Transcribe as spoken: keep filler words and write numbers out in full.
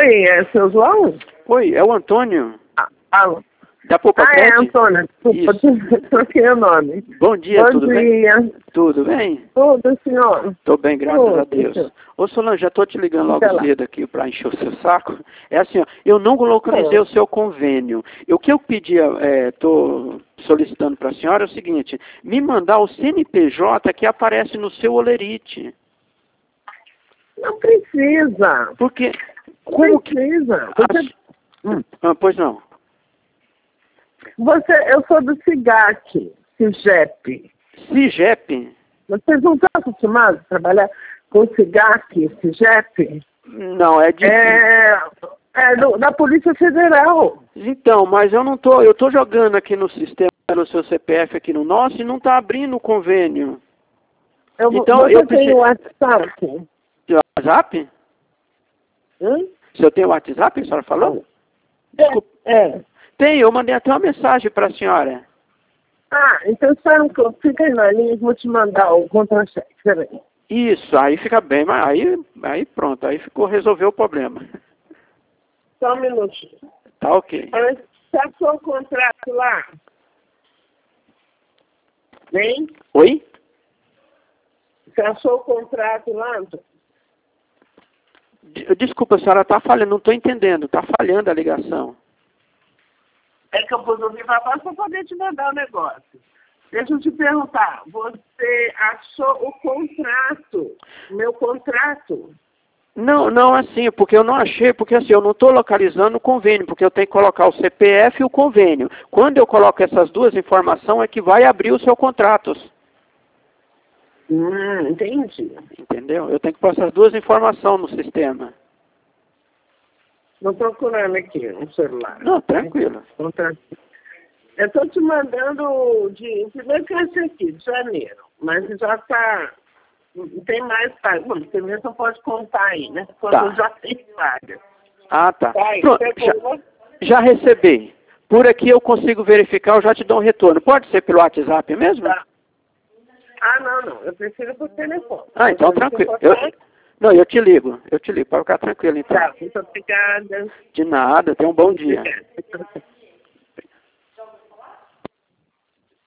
Oi, é seu João? Oi, é o Antônio. Ah, alô. Da Poupa Ah, é, Cred? Antônio, desculpa, troquei o nome. Bom dia, Bom tudo dia. bem? Tudo bem? Tudo, senhor? Tô bem, graças Tudo, a Deus. senhor. Ô Solange, já tô te ligando logo Diga lá. cedo aqui para encher o seu saco. É assim, ó, eu não localizei Sim. o seu convênio. E o que eu pedi, é, tô solicitando para a senhora é o seguinte, me mandar o C N P J que aparece no seu olerite. Não precisa. Porque, Não como que... precisa. a- Você, hum. Ah, pois não. Você, eu sou do SIGAC, SIGEP. CIGEP? Vocês não estão acostumados a trabalhar com SIGAC, SIGEP? Não, é de... É, é do, da Polícia Federal. Então, mas eu não tô, eu tô jogando aqui no sistema, no seu C P F aqui no nosso e não tá abrindo o convênio. Eu, vou- Então, você eu tem preciso... o WhatsApp? WhatsApp? Hum? Se eu tenho WhatsApp, a senhora falou? Desculpa. É, é. Tem, eu mandei até uma mensagem para a senhora. Ah, então espera um pouco. Fica aí na linha e vou te mandar o contra-cheque. Peraí. Isso, aí fica bem, mas aí, aí pronto, aí ficou, resolveu o problema. Só um minutinho. Tá ok. Mas você achou o contrato lá? Bem? Oi? Você achou o contrato lá? D- Desculpa, a senhora está falhando, não estou entendendo, está falhando a ligação. É que eu pus o viva voz para poder te mandar o negócio. Deixa eu te perguntar. Você achou o contrato? Meu contrato? Não, não assim, porque eu não achei, porque assim, eu não estou localizando o convênio, porque eu tenho que colocar o C P F e o convênio. Quando eu coloco essas duas informações é que vai abrir o seu contrato. Hum, entendi. Entendeu? Eu tenho que pôr essas duas informações no sistema. Estou procurando aqui no celular. Não, tranquilo. Contrato. Eu estou te mandando de primeiro que esse aqui, de janeiro, mas já está. Não tem mais paga. Bom, você mesmo pode contar aí, né? Quando Tá. eu já tenho paga. Ah, tá. Tá aí, Pronto, você já, pegou? já recebi. Por aqui eu consigo verificar, eu já te dou um retorno. Pode ser pelo WhatsApp mesmo? Tá. Ah, não, não. Eu prefiro por telefone. Ah, então Você tranquilo. pode Eu, falar? não, eu te ligo. Eu te ligo, para ficar tranquilo então. Tá, muito obrigada. De nada, tenha um bom dia. Obrigada.